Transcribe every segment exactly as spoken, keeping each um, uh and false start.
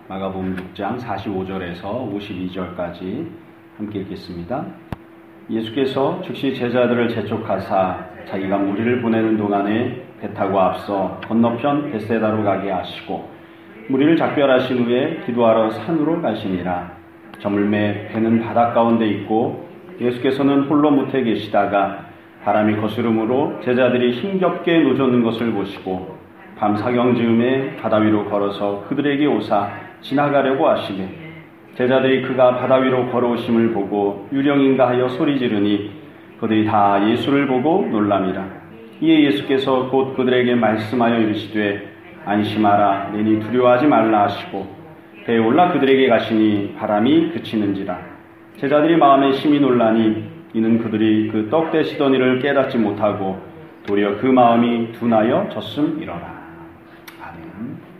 마가복음 육 장 사십오 절에서 오십이 절까지 함께 읽겠습니다. 예수께서 즉시 제자들을 재촉하사 자기가 무리를 보내는 동안에 배 타고 앞서 건너편 벳세다로 가게 하시고 무리를 작별하신 후에 기도하러 산으로 가시니라. 저물매 배는 바닷 가운데 있고 예수께서는 홀로 못해 계시다가 바람이 거스름으로 제자들이 힘겹게 노젓는 것을 보시고 밤 사경즈음에 바다 위로 걸어서 그들에게 오사 지나가려고 하시매 제자들이 그가 바다 위로 걸어오심을 보고 유령인가 하여 소리 지르니 그들이 다 예수를 보고 놀람이라. 이에 예수께서 곧 그들에게 말씀하여 이르시되 안심하라 내니 두려워하지 말라 하시고 배에 올라 그들에게 가시니 바람이 그치는지라. 제자들이 마음에 심히 놀라니 이는 그들이 그 떡 되시던 이를 깨닫지 못하고 도리어 그 마음이 둔하여 졌음이러라. 아멘.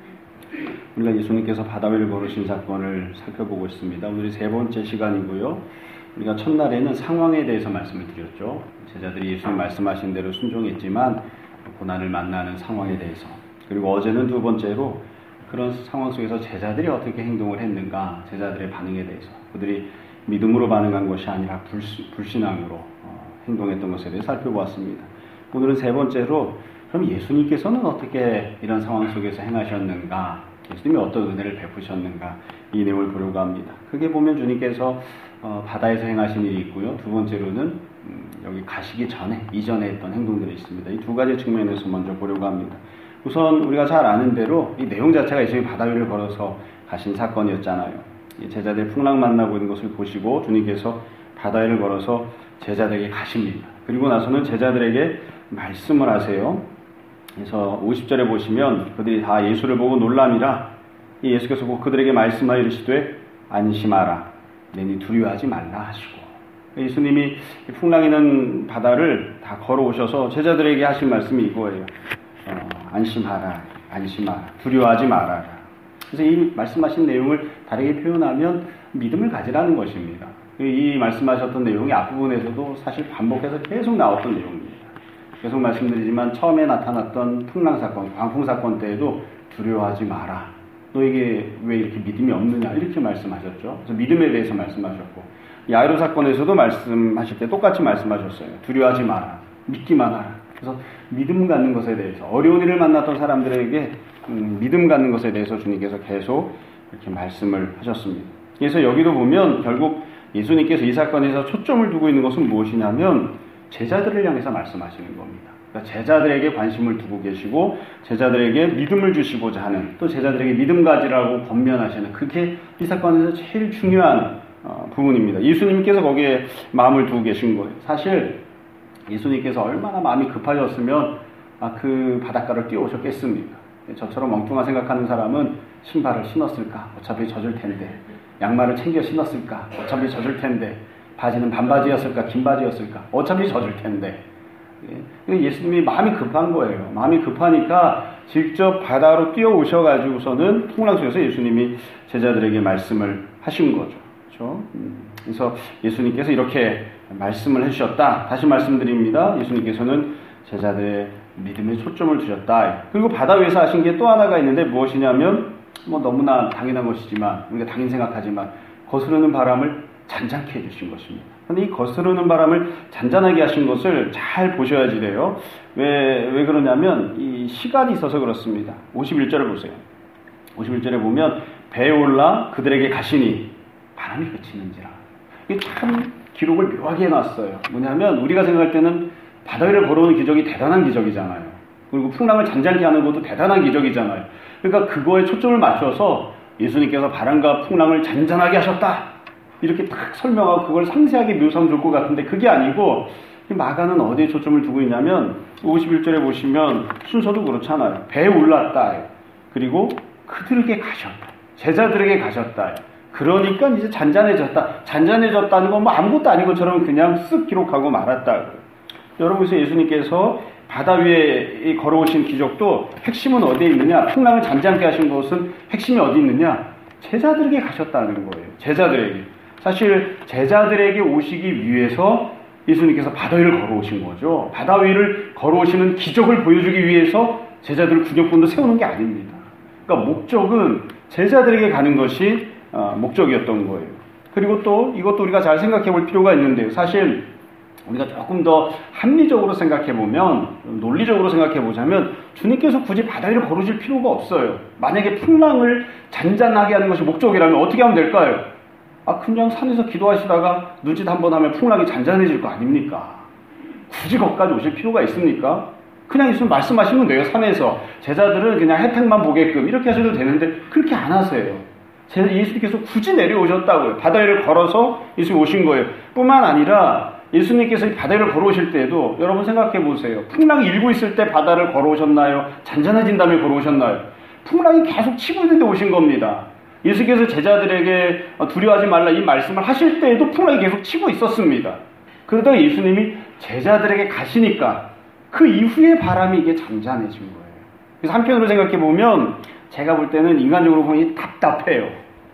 우리가 예수님께서 바다 위를 걸으신 사건을 살펴보고 있습니다. 오늘이 세 번째 시간이고요. 우리가 첫날에는 상황에 대해서 말씀을 드렸죠. 제자들이 예수님 말씀하신 대로 순종했지만 고난을 만나는 상황에 대해서, 그리고 어제는 두 번째로 그런 상황 속에서 제자들이 어떻게 행동을 했는가, 제자들의 반응에 대해서, 그들이 믿음으로 반응한 것이 아니라 불시, 불신앙으로 어, 행동했던 것에 대해 살펴보았습니다. 오늘은 세 번째로 그럼 예수님께서는 어떻게 이런 상황 속에서 행하셨는가, 예수님이 어떤 은혜를 베푸셨는가, 이 내용을 보려고 합니다. 크게 보면 주님께서 어, 바다에서 행하신 일이 있고요. 두 번째로는 음, 여기 가시기 전에, 이전에 했던 행동들이 있습니다. 이 두 가지 측면에서 먼저 보려고 합니다. 우선 우리가 잘 아는 대로 이 내용 자체가 예수님이 바다 위를 걸어서 가신 사건이었잖아요. 제자들 풍랑 만나고 있는 것을 보시고 주님께서 바다 위를 걸어서 제자들에게 가십니다. 그리고 나서는 제자들에게 말씀을 하세요. 그래서 오십 절에 보시면 그들이 다 예수를 보고 놀람이라. 예수께서 꼭 그들에게 말씀하여 이르시되 안심하라 내니 두려워하지 말라 하시고, 예수님이 풍랑이는 바다를 다 걸어오셔서 제자들에게 하신 말씀이 이거예요. 어, 안심하라, 안심하라, 두려워하지 말아라. 그래서 이 말씀하신 내용을 다르게 표현하면 믿음을 가지라는 것입니다. 이 말씀하셨던 내용이 앞부분에서도 사실 반복해서 계속 나왔던 내용입니다. 계속 말씀드리지만 처음에 나타났던 풍랑 사건, 광풍 사건 때에도 두려워하지 마라. 너에게 왜 이렇게 믿음이 없느냐, 이렇게 말씀하셨죠. 그래서 믿음에 대해서 말씀하셨고, 야이로 사건에서도 말씀하실 때 똑같이 말씀하셨어요. 두려워하지 마라, 믿기만 하라. 그래서 믿음 갖는 것에 대해서, 어려운 일을 만났던 사람들에게 음, 믿음 갖는 것에 대해서 주님께서 계속 이렇게 말씀을 하셨습니다. 그래서 여기도 보면 결국 예수님께서 이 사건에서 초점을 두고 있는 것은 무엇이냐면 제자들을 향해서 말씀하시는 겁니다. 그러니까 제자들에게 관심을 두고 계시고 제자들에게 믿음을 주시고자 하는, 또 제자들에게 믿음 가지라고 권면하시는, 그게 이 사건에서 제일 중요한 어, 부분입니다. 예수님께서 거기에 마음을 두고 계신 거예요. 사실 예수님께서 얼마나 마음이 급하셨으면 아, 그 바닷가를 뛰어오셨겠습니까? 저처럼 엉뚱한 생각하는 사람은 신발을 신었을까? 어차피 젖을 텐데. 양말을 챙겨 신었을까? 어차피 젖을 텐데. 바지는 반바지였을까? 긴 바지였을까? 어차피 젖을 텐데. 예수님이 마음이 급한 거예요. 마음이 급하니까 직접 바다로 뛰어오셔가지고서는 풍랑 속에서 예수님이 제자들에게 말씀을 하신 거죠. 그렇죠? 그래서 예수님께서 이렇게 말씀을 해주셨다. 다시 말씀드립니다. 예수님께서는 제자들의 믿음에 초점을 두셨다. 그리고 바다 위에서 하신 게 또 하나가 있는데 무엇이냐면, 뭐 너무나 당연한 것이지만, 우리가 당연히 생각하지만 거스르는 바람을 잔잔케 해주신 것입니다. 그런데 이 거스르는 바람을 잔잔하게 하신 것을 잘 보셔야지 돼요. 왜, 왜 그러냐면 이 시간이 있어서 그렇습니다. 오십일 절을 보세요. 오십일 절에 보면 배에 올라 그들에게 가시니 바람이 그치는지라. 이게 참 기록을 묘하게 해놨어요. 뭐냐면 우리가 생각할 때는 바다 위를 걸어오는 기적이 대단한 기적이잖아요. 그리고 풍랑을 잔잔케 하는 것도 대단한 기적이잖아요. 그러니까 그거에 초점을 맞춰서 예수님께서 바람과 풍랑을 잔잔하게 하셨다, 이렇게 딱 설명하고 그걸 상세하게 묘사하면 좋을 것 같은데 그게 아니고, 마가는 어디에 초점을 두고 있냐면 오십일 절에 보시면 순서도 그렇잖아요. 배에 올랐다, 그리고 그들에게 가셨다, 제자들에게 가셨다. 그러니까 이제 잔잔해졌다. 잔잔해졌다는 건 뭐 아무것도 아닌 것처럼 그냥 쓱 기록하고 말았다. 여러분께서 예수님께서 바다 위에 걸어오신 기적도 핵심은 어디에 있느냐, 풍랑을 잔잔케 하신 것은 핵심이 어디 있느냐, 제자들에게 가셨다는 거예요. 제자들에게. 사실 제자들에게 오시기 위해서 예수님께서 바다 위를 걸어오신 거죠. 바다 위를 걸어오시는 기적을 보여주기 위해서 제자들을 구경꾼도 세우는 게 아닙니다. 그러니까 목적은 제자들에게 가는 것이 어, 목적이었던 거예요. 그리고 또 이것도 우리가 잘 생각해 볼 필요가 있는데요. 사실 우리가 조금 더 합리적으로 생각해 보면, 논리적으로 생각해 보자면 주님께서 굳이 바다 위를 걸으실 필요가 없어요. 만약에 풍랑을 잔잔하게 하는 것이 목적이라면 어떻게 하면 될까요? 아, 그냥 산에서 기도하시다가 눈짓 한번 하면 풍랑이 잔잔해질 거 아닙니까? 굳이 거기까지 오실 필요가 있습니까? 그냥 있으면 말씀하시면 돼요. 산에서 제자들은 그냥 혜택만 보게끔 이렇게 하셔도 되는데 그렇게 안 하세요. 예수님께서 굳이 내려오셨다고요. 바다 위를 걸어서 예수님 오신 거예요. 뿐만 아니라 예수님께서 이 바다를 걸어오실 때에도 여러분 생각해 보세요. 풍랑이 일고 있을 때 바다를 걸어오셨나요? 잔잔해진 다음에 걸어오셨나요? 풍랑이 계속 치고 있는데 오신 겁니다. 예수께서 제자들에게 두려워하지 말라 이 말씀을 하실 때에도 풍랑이 계속 치고 있었습니다. 그러다가 예수님이 제자들에게 가시니까 그 이후에 바람이 이게 잠잠해진 거예요. 그래서 한편으로 생각해 보면 제가 볼 때는 인간적으로 보니 답답해요.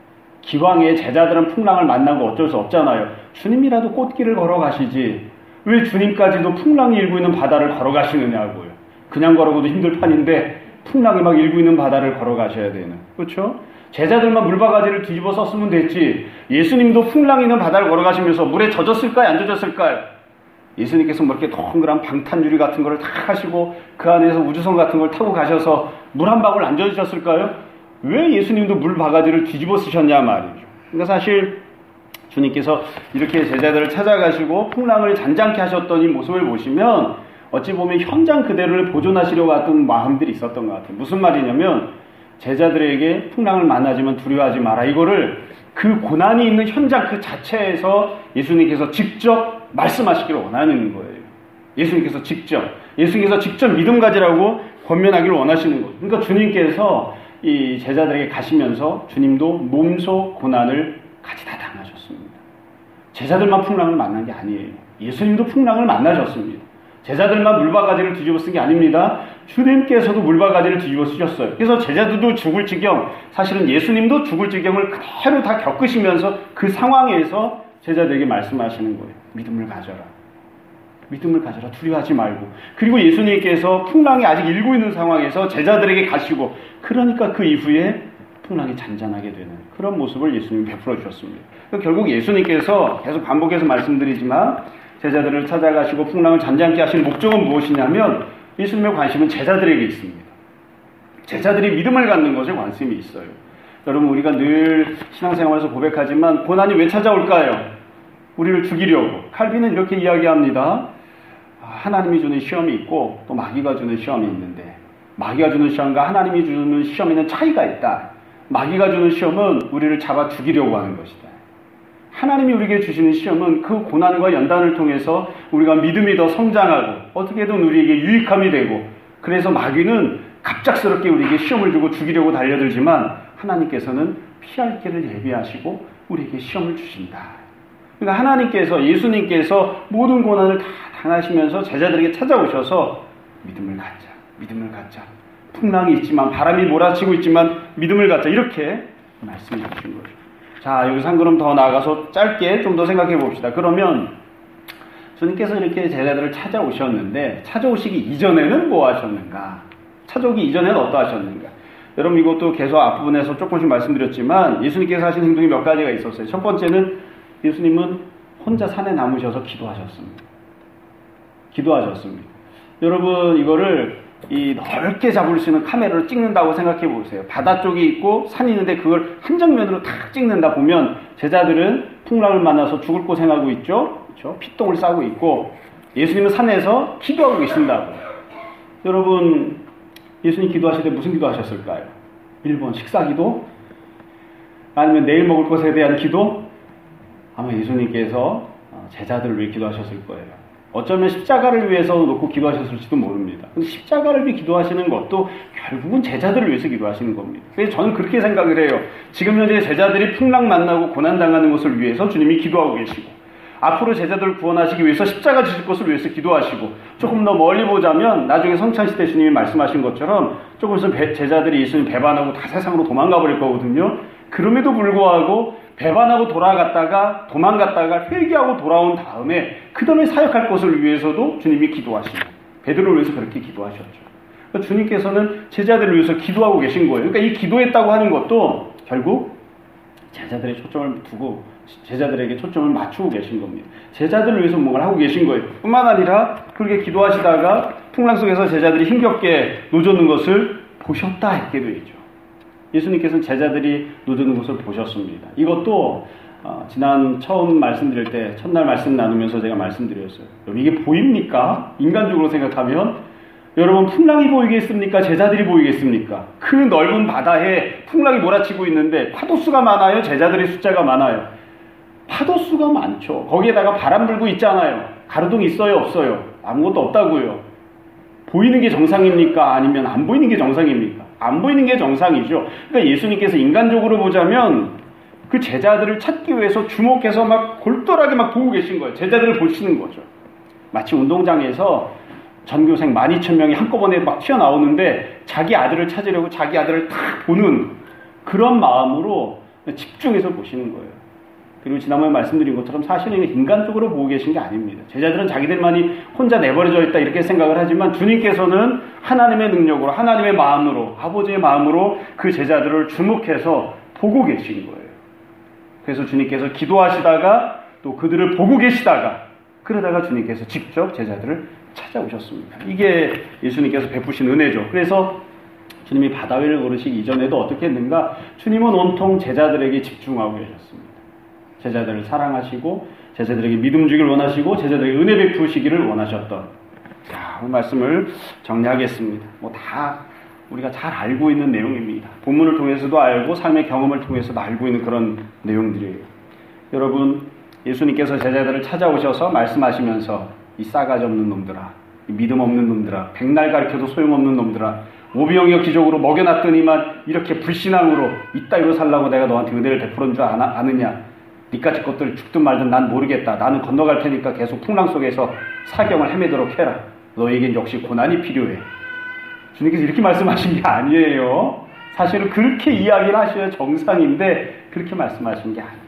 기왕에 제자들은 풍랑을 만나고 어쩔 수 없잖아요. 주님이라도 꽃길을 걸어가시지 왜 주님까지도 풍랑이 일고 있는 바다를 걸어가시느냐고요. 그냥 걸어가도 힘들 판인데 풍랑이 막 일고 있는 바다를 걸어가셔야 되는. 그렇죠? 제자들만 물바가지를 뒤집어 썼으면 됐지 예수님도 풍랑 있는 바다를 걸어가시면서 물에 젖었을까요? 안 젖었을까요? 예수님께서 뭐 이렇게 동그란 방탄유리 같은 거를 다 하시고 그 안에서 우주선 같은 걸 타고 가셔서 물 한 방울 안 젖으셨을까요? 왜 예수님도 물 바가지를 뒤집어 쓰셨냐 말이죠. 그러니까 사실 주님께서 이렇게 제자들을 찾아가시고 풍랑을 잔잔케 하셨던 이 모습을 보시면 어찌 보면 현장 그대로를 보존하시려고 했던 마음들이 있었던 것 같아요. 무슨 말이냐면 제자들에게 풍랑을 만나지만 두려워하지 마라. 이거를 그 고난이 있는 현장 그 자체에서 예수님께서 직접 말씀하시기를 원하는 거예요. 예수님께서 직접, 예수님께서 직접 믿음 가지라고 권면하기를 원하시는 거예요. 그러니까 주님께서 이 제자들에게 가시면서 주님도 몸소 고난을 같이 다 당하셨습니다. 제자들만 풍랑을 만난 게 아니에요. 예수님도 풍랑을 만나셨습니다. 제자들만 물바가지를 뒤집어 쓴 게 아닙니다. 주님께서도 물바가지를 뒤집어 쓰셨어요. 그래서 제자들도 죽을 지경, 사실은 예수님도 죽을 지경을 그대로 다 겪으시면서 그 상황에서 제자들에게 말씀하시는 거예요. 믿음을 가져라. 믿음을 가져라. 두려워하지 말고. 그리고 예수님께서 풍랑이 아직 일고 있는 상황에서 제자들에게 가시고 그러니까 그 이후에 풍랑이 잔잔하게 되는 그런 모습을 예수님이 베풀어 주셨습니다. 그러니까 결국 예수님께서 계속 반복해서 말씀드리지만 제자들을 찾아가시고 풍랑을 잔잔케 하신 목적은 무엇이냐면 예수님의 관심은 제자들에게 있습니다. 제자들이 믿음을 갖는 것에 관심이 있어요. 여러분 우리가 늘 신앙생활에서 고백하지만 고난이 왜 찾아올까요? 우리를 죽이려고. 칼빈은 이렇게 이야기합니다. 하나님이 주는 시험이 있고 또 마귀가 주는 시험이 있는데 마귀가 주는 시험과 하나님이 주는 시험에는 차이가 있다. 마귀가 주는 시험은 우리를 잡아 죽이려고 하는 것이다. 하나님이 우리에게 주시는 시험은 그 고난과 연단을 통해서 우리가 믿음이 더 성장하고 어떻게든 우리에게 유익함이 되고 그래서 마귀는 갑작스럽게 우리에게 시험을 주고 죽이려고 달려들지만 하나님께서는 피할 길을 예비하시고 우리에게 시험을 주신다. 그러니까 하나님께서 예수님께서 모든 고난을 다 당하시면서 제자들에게 찾아오셔서 믿음을 갖자. 믿음을 갖자. 풍랑이 있지만 바람이 몰아치고 있지만 믿음을 갖자. 이렇게 말씀해 주신 거죠. 자, 여기서 한 걸음 더 나아가서 짧게 좀 더 생각해 봅시다. 그러면 주님께서 이렇게 제자들을 찾아오셨는데 찾아오시기 이전에는 뭐 하셨는가? 찾아오기 이전에는 어떠하셨는가? 여러분 이것도 계속 앞부분에서 조금씩 말씀드렸지만 예수님께서 하신 행동이 몇 가지가 있었어요. 첫 번째는 예수님은 혼자 산에 남으셔서 기도하셨습니다. 기도하셨습니다. 여러분 이거를 이 넓게 잡을 수 있는 카메라로 찍는다고 생각해 보세요. 바다 쪽에 있고 산이 있는데 그걸 한 정면으로 탁 찍는다 보면 제자들은 풍랑을 만나서 죽을 고생하고 있죠. 그렇죠? 피똥을 싸고 있고 예수님은 산에서 기도하고 계신다고. 여러분 예수님 기도하실 때 무슨 기도 하셨을까요? 일 번 식사 기도? 아니면 내일 먹을 것에 대한 기도? 아마 예수님께서 제자들을 위해 기도하셨을 거예요. 어쩌면 십자가를 위해서 놓고 기도하셨을지도 모릅니다. 근데 십자가를 위해 기도하시는 것도 결국은 제자들을 위해서 기도하시는 겁니다. 그래서 저는 그렇게 생각을 해요. 지금 현재 제자들이 풍랑 만나고 고난당하는 것을 위해서 주님이 기도하고 계시고 앞으로 제자들을 구원하시기 위해서 십자가 지실 것을 위해서 기도하시고 조금 더 멀리 보자면 나중에 성찬시대 주님이 말씀하신 것처럼 조금 있으면 제자들이 예수님 배반하고 다 세상으로 도망가 버릴 거거든요. 그럼에도 불구하고 배반하고 돌아갔다가 도망갔다가 회개하고 돌아온 다음에 그 다음에 사역할 것을 위해서도 주님이 기도하시고 베드로를 위해서 그렇게 기도하셨죠. 그러니까 주님께서는 제자들을 위해서 기도하고 계신 거예요. 그러니까 이 기도했다고 하는 것도 결국 제자들의 초점을 두고 제자들에게 초점을 맞추고 계신 겁니다. 제자들을 위해서 뭔가를 하고 계신 거예요. 뿐만 아니라 그렇게 기도하시다가 풍랑 속에서 제자들이 힘겹게 노젓는 것을 보셨다 이렇게 되어 있죠. 예수님께서는 제자들이 노젓는 것을 보셨습니다. 이것도 어, 지난 처음 말씀드릴 때 첫날 말씀 나누면서 제가 말씀드렸어요. 여러분 이게 보입니까? 인간적으로 생각하면 여러분 풍랑이 보이겠습니까? 제자들이 보이겠습니까? 그 넓은 바다에 풍랑이 몰아치고 있는데 파도수가 많아요? 제자들의 숫자가 많아요? 파도수가 많죠. 거기에다가 바람 불고 있잖아요. 가로등 있어요? 없어요? 아무것도 없다고요. 보이는 게 정상입니까? 아니면 안 보이는 게 정상입니까? 안 보이는 게 정상이죠. 그러니까 예수님께서 인간적으로 보자면 그 제자들을 찾기 위해서 주목해서 막 골똘하게 막 보고 계신 거예요. 제자들을 보시는 거죠. 마치 운동장에서 전교생 만 이천 명이 한꺼번에 막 튀어나오는데 자기 아들을 찾으려고 자기 아들을 딱 보는 그런 마음으로 집중해서 보시는 거예요. 그리고 지난번에 말씀드린 것처럼 사실은 인간적으로 보고 계신 게 아닙니다. 제자들은 자기들만이 혼자 내버려져 있다 이렇게 생각을 하지만 주님께서는 하나님의 능력으로 하나님의 마음으로 아버지의 마음으로 그 제자들을 주목해서 보고 계신 거예요. 그래서 주님께서 기도하시다가 또 그들을 보고 계시다가 그러다가 주님께서 직접 제자들을 찾아오셨습니다. 이게 예수님께서 베푸신 은혜죠. 그래서 주님이 바다 위를 걸으시기 이전에도 어떻게 했는가? 주님은 온통 제자들에게 집중하고 계셨습니다. 제자들을 사랑하시고 제자들에게 믿음 주기를 원하시고 제자들에게 은혜 베푸시기를 원하셨던 자, 오늘 말씀을 정리하겠습니다. 뭐 다 우리가 잘 알고 있는 내용입니다. 본문을 통해서도 알고 삶의 경험을 통해서도 알고 있는 그런 내용들이에요. 여러분 예수님께서 제자들을 찾아오셔서 말씀하시면서 이 싸가지 없는 놈들아, 이 믿음 없는 놈들아, 백날 가르쳐도 소용없는 놈들아, 오병이어 기적으로 먹여놨더니만 이렇게 불신앙으로 이따위로 살라고 내가 너한테 은혜를 베푸는 줄 아나, 아느냐? 니까지 것들 죽든 말든 난 모르겠다. 나는 건너갈 테니까 계속 풍랑 속에서 사경을 헤매도록 해라. 너에겐 역시 고난이 필요해. 주님께서 이렇게 말씀하신 게 아니에요. 사실은 그렇게 이야기를 하셔야 정상인데 그렇게 말씀하신 게 아니에요.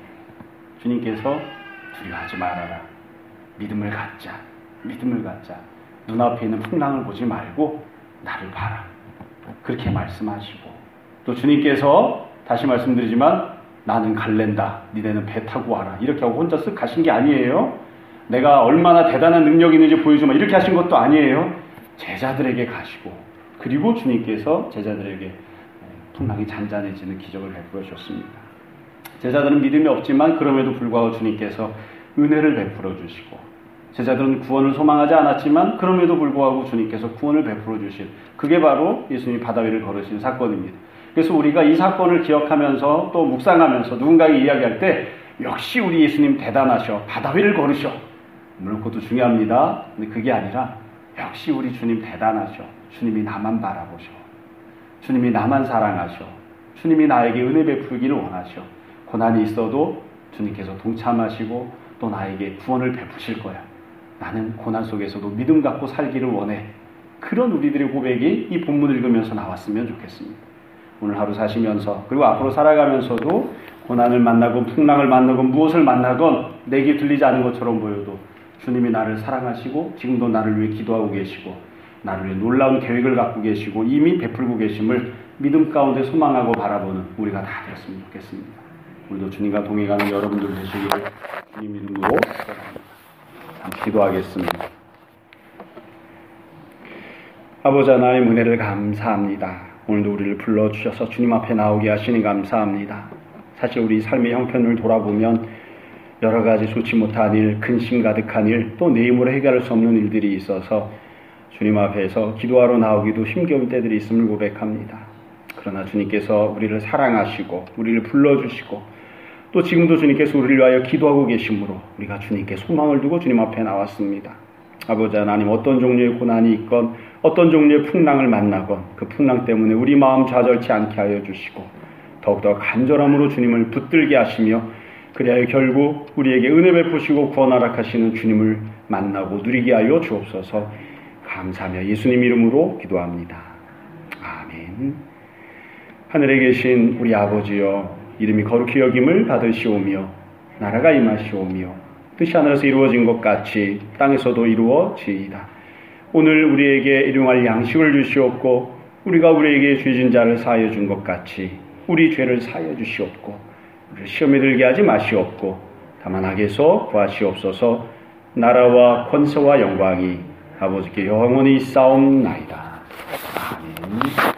주님께서 두려워하지 말아라. 믿음을 갖자. 믿음을 갖자. 눈앞에 있는 풍랑을 보지 말고 나를 봐라. 그렇게 말씀하시고 또 주님께서 다시 말씀드리지만 나는 갈랜다. 니네는 배 타고 와라. 이렇게 하고 혼자 쓱 가신 게 아니에요. 내가 얼마나 대단한 능력이 있는지 보여주마. 이렇게 하신 것도 아니에요. 제자들에게 가시고 그리고 주님께서 제자들에게 풍랑이 잔잔해지는 기적을 베풀어 주셨습니다. 제자들은 믿음이 없지만 그럼에도 불구하고 주님께서 은혜를 베풀어 주시고 제자들은 구원을 소망하지 않았지만 그럼에도 불구하고 주님께서 구원을 베풀어 주신 그게 바로 예수님이 바다 위를 걸으신 사건입니다. 그래서 우리가 이 사건을 기억하면서 또 묵상하면서 누군가에게 이야기할 때 역시 우리 예수님 대단하셔. 바다 위를 걸으셔. 물론 그것도 중요합니다. 근데 그게 아니라 역시 우리 주님 대단하셔. 주님이 나만 바라보셔. 주님이 나만 사랑하셔. 주님이 나에게 은혜 베풀기를 원하셔. 고난이 있어도 주님께서 동참하시고 또 나에게 구원을 베푸실 거야. 나는 고난 속에서도 믿음 갖고 살기를 원해. 그런 우리들의 고백이 이 본문을 읽으면서 나왔으면 좋겠습니다. 오늘 하루 사시면서 그리고 앞으로 살아가면서도 고난을 만나건 풍랑을 만나건 무엇을 만나건 내게 들리지 않은 것처럼 보여도 주님이 나를 사랑하시고 지금도 나를 위해 기도하고 계시고 나를 위해 놀라운 계획을 갖고 계시고 이미 베풀고 계심을 믿음 가운데 소망하고 바라보는 우리가 다 되었으면 좋겠습니다. 오늘도 주님과 동행하는 여러분들 되시기를 주님 이름으로 축원합니다. 함께 기도하겠습니다. 아버지 하나님 은혜를 감사합니다. 오늘도 우리를 불러주셔서 주님 앞에 나오게 하시니 감사합니다. 사실 우리 삶의 형편을 돌아보면 여러 가지 좋지 못한 일, 근심 가득한 일, 또 내 힘으로 해결할 수 없는 일들이 있어서 주님 앞에서 기도하러 나오기도 힘겨운 때들이 있음을 고백합니다. 그러나 주님께서 우리를 사랑하시고 우리를 불러주시고 또 지금도 주님께서 우리를 위하여 기도하고 계심으로 우리가 주님께 소망을 두고 주님 앞에 나왔습니다. 아버지 하나님 어떤 종류의 고난이 있건 어떤 종류의 풍랑을 만나건 그 풍랑 때문에 우리 마음 좌절치 않게 하여 주시고 더욱더 간절함으로 주님을 붙들게 하시며 그리하여 결국 우리에게 은혜 베푸시고 구원 허락하시는 주님을 만나고 누리게 하여 주옵소서. 감사하며 예수님 이름으로 기도합니다. 아멘. 하늘에 계신 우리 아버지여 이름이 거룩히 여김을 받으시오며 나라가 임하시오며 뜻이 하늘에서 이루어진 것 같이 땅에서도 이루어지이다. 오늘 우리에게 일용할 양식을 주시옵고 우리가 우리에게 죄진 자를 사하여 준 것 같이 우리 죄를 사하여 주시옵고 우리를 시험에 들게 하지 마시옵고 다만 악에서 구하시옵소서. 나라와 권세와 영광이 아버지께 영원히 있사옵나이다. 아멘.